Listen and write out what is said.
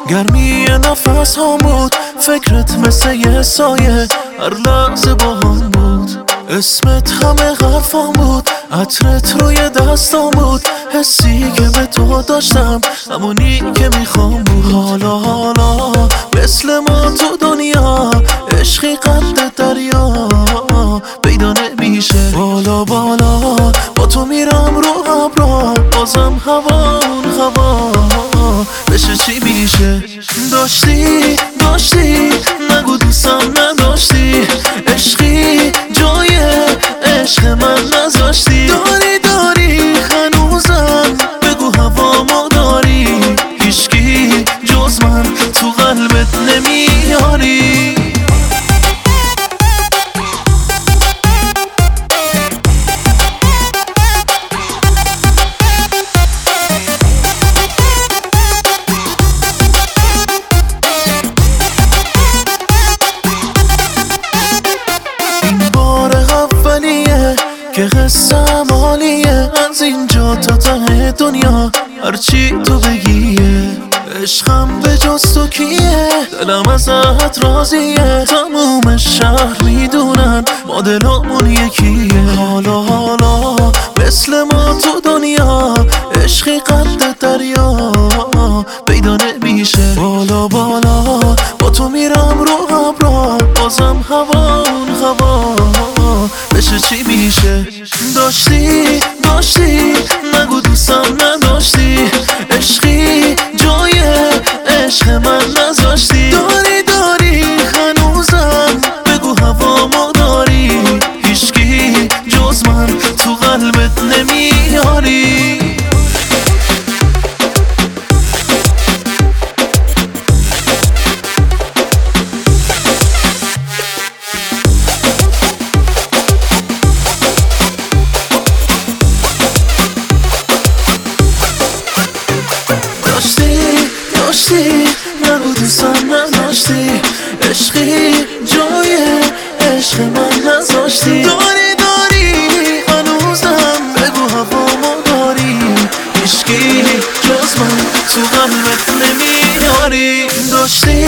گرمی نفس ها بود، فکرت مثل یه سایه هر لحظه با هم بود. اسمت همه حرفام بود، عطرت روی دستام بود. حسی که به تو داشتم همونی که میخوام بود. حالا مثل ما تو دنیا عشقی قد دریا پیدا نمیشه. بالا با تو میرم رو ابرا، بازم هوا اون هوا بشه چی میشه. داشتی نگو دوستم نداشتی، عشقی جای عشق من نذاشتی. داری هنوزم بگو هوامو داری، هیچکی جز من تو قلبت نمیاری. که قصم حالیه از اینجا تا ته دنیا، هرچی تو بگیه. عشقم به جز تو کیه، دلم ازت راضیه. تموم شهر میدونن ما دلمون یکیه. حالا مثل ما تو دنیا عشقی قد دریا پیدا نمیشه. بالا با تو میرم رو ابرا، بازم هوا اون هوا بشه چی میشه. داشتی نگو دوستم نداشتی، عشقی جای عشق من نذاشتی. داری هنوزم بگو هوامو داری، هیچکی جز من تو قلبت نمیاری. داشتی نگو دوستم نداشتی، عشقی جای عشق من نذاشتی. داری هنوزم بگو هوامو داری، هیچکی جز من تو قلبت نمیاری.